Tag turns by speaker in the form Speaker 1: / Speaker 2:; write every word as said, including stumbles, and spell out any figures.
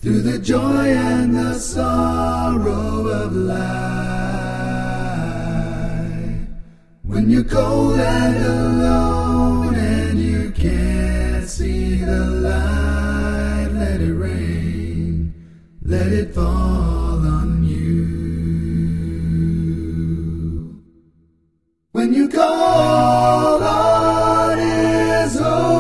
Speaker 1: through the joy and the sorrow of life. When you're cold and alone and you can't see the light, let it rain, let it fall.